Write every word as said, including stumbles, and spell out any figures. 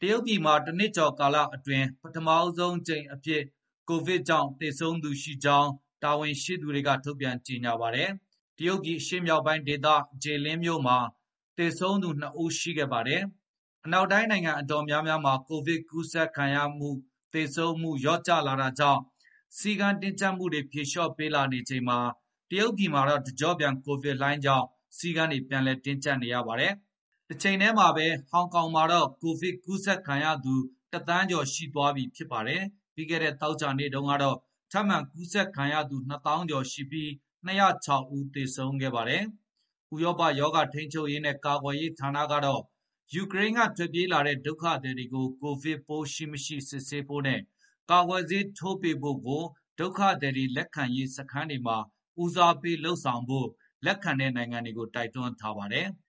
တရုတ်ပြည်မှာတနှစ်ကျော်ကာလအတွင်းပထမဆုံးကြိမ်အဖြစ်ကိုဗစ်ကြောင့်သေဆုံးသူရှိကြောင်းတာဝန်ရှိသူတွေကထုတ်ပြန်ကြေညာပါတယ်။တရုတ်ပြည်အရှေ့မြောက်ပိုင်းဒေသဂျေလင်းမြို့မှာသေဆုံးသူနှစ်ဦးရှိခဲ့ပါတယ်။အနောက်တိုင်းနိုင်ငံအတော်များများမှာကိုဗစ်ကူးစက်ခံရမှုသေဆုံးမှုလျော့ကျလာတာကြောင့်စီကံတင်းကျပ်မှုတွေဖြေလျှော့ပေးလာနေချိန်မှာတရုတ်ပြည်မှာတော့တကြော့ပြန်ကိုဗစ်လိုင်းကြောင့်စီကံတွေပြန်လည်တင်းကျပ်နေရပါတယ်။တစ်ချိန်တည်းမှာပဲဟောင်ကောင်မှာတော့ကိုဗစ်ကူးစက်ခံရသူတသန်းကျော်ရှိသွားပြီဖြစ်ပါတယ်။ပြီးခဲ့တဲ့သောကြာနေ့တုန်းကတော့ထပ်မံကူးစက်ခံရသူနှစ်သောင်းကျော်ရှိပြီးနှစ်ရာခြောက်ဦးသေဆုံးခဲ့ပါတယ်။ဥရောပရောဂါထိန်းချုပ်ရေးနဲ့ကာကွယ်ရေးဌာနကတော့ယူကရိန်းကထွက်ပြေးလာတဲ့ဒုက္ခသည်တွေကိုကိုဗစ်ပိုးရှိမရှိစစ်ဆေးဖို့နဲ့ကာကွယ်ဆေးထိုးပေးဖို့ကိုဒုက္ခသည်တွေလက်ခံရေးစခန်းတွေမှာဦးစားပေးလုပ်ဆောင်ဖို့လက်ခံတဲ့နိုင်ငံတွေကိုတိုက်တွန်းထားပါတယ်။